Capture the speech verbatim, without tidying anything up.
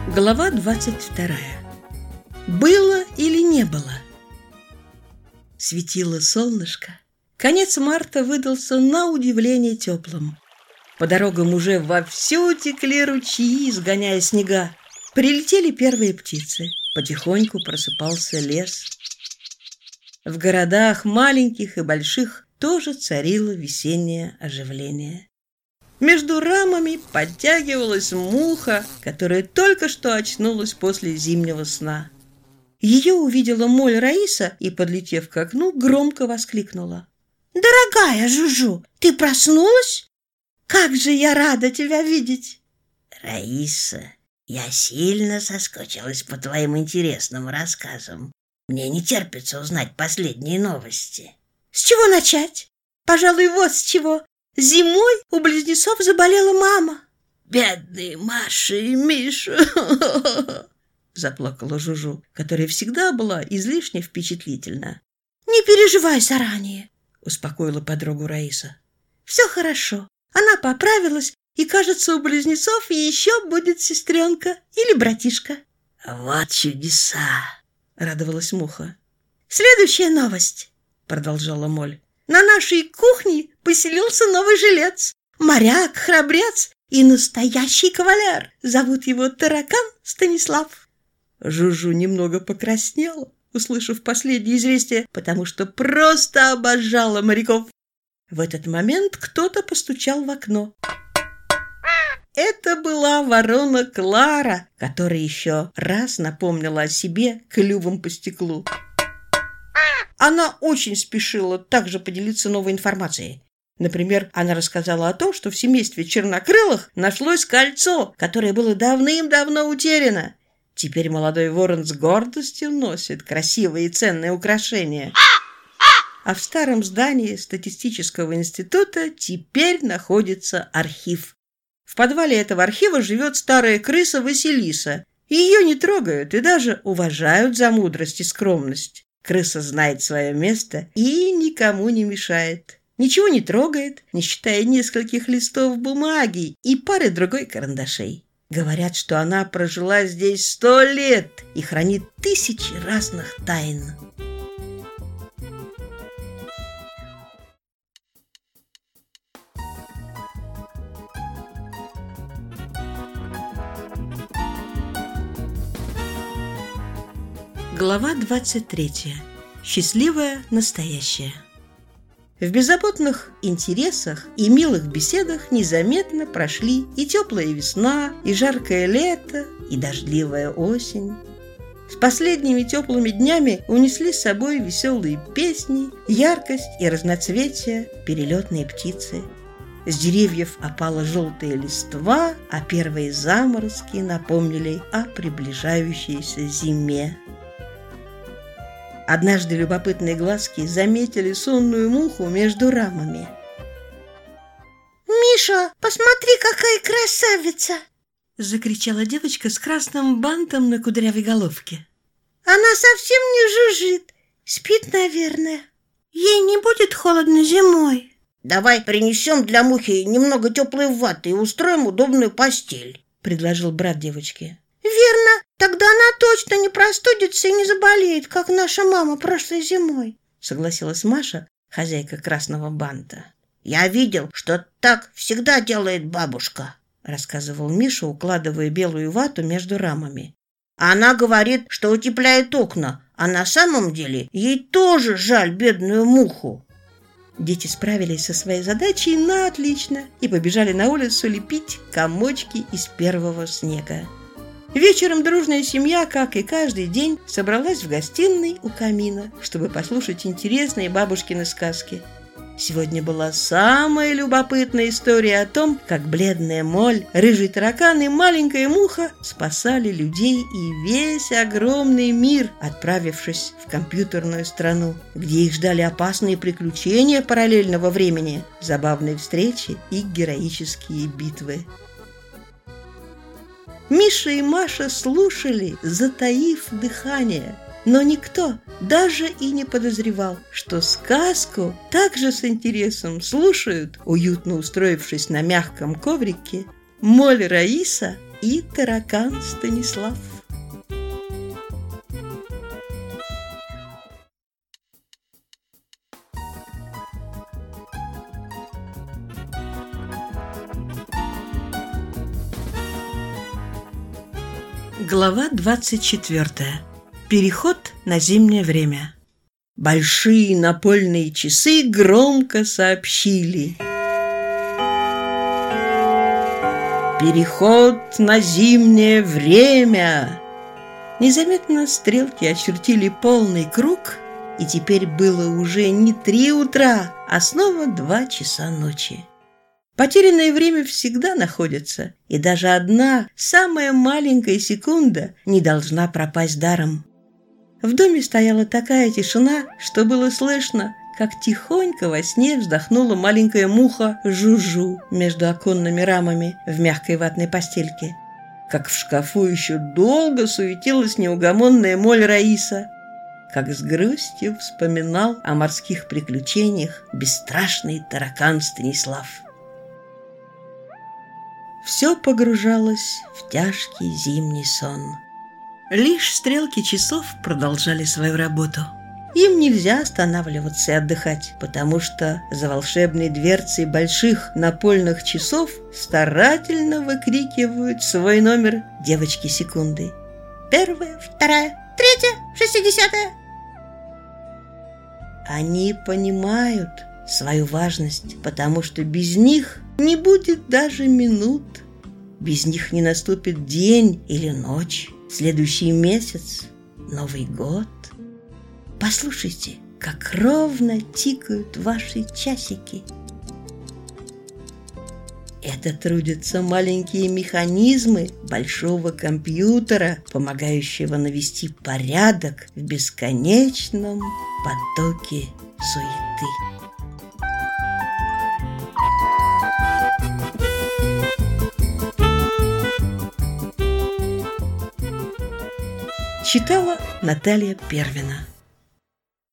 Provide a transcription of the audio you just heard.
Глава двадцать вторая. Было или не было? Светило солнышко. Конец марта выдался на удивление теплым. По дорогам уже вовсю текли ручьи, сгоняя снега. Прилетели первые птицы. Потихоньку просыпался лес. В городах, маленьких и больших, тоже царило весеннее оживление. Между рамами подтягивалась муха, которая только что очнулась после зимнего сна. Ее увидела моль Раиса и, подлетев к окну, громко воскликнула: «Дорогая Жужу, ты проснулась? Как же я рада тебя видеть!» «Раиса, я сильно соскучилась по твоим интересным рассказам. Мне не терпится узнать последние новости». «С чего начать? Пожалуй, вот с чего. Зимой у близнецов заболела мама». «Бедные Маша и Миша!» заплакала Жужу, которая всегда была излишне впечатлительна. «Не переживай заранее», успокоила подругу Раиса. «Все хорошо. Она поправилась, и, кажется, у близнецов еще будет сестренка или братишка». «Вот чудеса!» радовалась муха. «Следующая новость», продолжала моль. «На нашей кухне поселился новый жилец. Моряк, храбрец и настоящий кавалер. Зовут его таракан Станислав». Жужу немного покраснела, услышав последнее известие, потому что просто обожала моряков. В этот момент кто-то постучал в окно. Это была ворона Клара, которая еще раз напомнила о себе клювом по стеклу. Она очень спешила также поделиться новой информацией. Например, она рассказала о том, что в семействе чернокрылых нашлось кольцо, которое было давным-давно утеряно. Теперь молодой ворон с гордостью носит красивые и ценные украшения. А в старом здании статистического института теперь находится архив. В подвале этого архива живет старая крыса Василиса. Ее не трогают и даже уважают за мудрость и скромность. Крыса знает свое место и никому не мешает. Ничего не трогает, не считая нескольких листов бумаги и пары другой карандашей. Говорят, что она прожила здесь сто лет и хранит тысячи разных тайн. Глава двадцать третья. Счастливое настоящее. В беззаботных интересах и милых беседах незаметно прошли и теплая весна, и жаркое лето, и дождливая осень. С последними теплыми днями унесли с собой веселые песни, яркость и разноцветие перелетные птицы. С деревьев опала желтая листва, а первые заморозки напомнили о приближающейся зиме. Однажды любопытные глазки заметили сонную муху между рамами. «Миша, посмотри, какая красавица!» закричала девочка с красным бантом на кудрявой головке. «Она совсем не жужжит, спит, наверное. Ей не будет холодно зимой». «Давай принесем для мухи немного теплой ваты и устроим удобную постель», предложил брат девочки. «Верно, тогда она точно не простудится и не заболеет, как наша мама прошлой зимой», согласилась Маша, хозяйка красного банта. «Я видел, что так всегда делает бабушка», рассказывал Миша, укладывая белую вату между рамами. «Она говорит, что утепляет окна, а на самом деле ей тоже жаль бедную муху». Дети справились со своей задачей на отлично и побежали на улицу лепить комочки из первого снега. Вечером дружная семья, как и каждый день, собралась в гостиной у камина, чтобы послушать интересные бабушкины сказки. Сегодня была самая любопытная история о том, как бледная моль, рыжий таракан и маленькая муха спасали людей и весь огромный мир, отправившись в компьютерную страну, где их ждали опасные приключения параллельного времени, забавные встречи и героические битвы. Миша и Маша слушали, затаив дыхание, но никто даже и не подозревал, что сказку также с интересом слушают, уютно устроившись на мягком коврике, моль Раиса и таракан Станислав. Глава двадцать четвёртая. Переход на зимнее время. Большие напольные часы громко сообщили: переход на зимнее время. Незаметно стрелки очертили полный круг, и теперь было уже не три утра, а снова два часа ночи. Потерянное время всегда находится, и даже одна, самая маленькая секунда не должна пропасть даром. В доме стояла такая тишина, что было слышно, как тихонько во сне вздохнула маленькая муха Жужу между оконными рамами в мягкой ватной постельке, как в шкафу еще долго суетилась неугомонная моль Раиса, как с грустью вспоминал о морских приключениях бесстрашный таракан Станислав. Все погружалось в тяжкий зимний сон. Лишь стрелки часов продолжали свою работу. Им нельзя останавливаться и отдыхать, потому что за волшебной дверцей больших напольных часов старательно выкрикивают свой номер девочки-секунды. Первая, вторая, третья, шестидесятая. Они понимают свою важность, потому что без них не будет даже минут. Без них не наступит день или ночь, следующий месяц, Новый год. Послушайте, как ровно тикают ваши часики. Это трудятся маленькие механизмы большого компьютера, помогающего навести порядок в бесконечном потоке суеты. Читала Наталья Первина.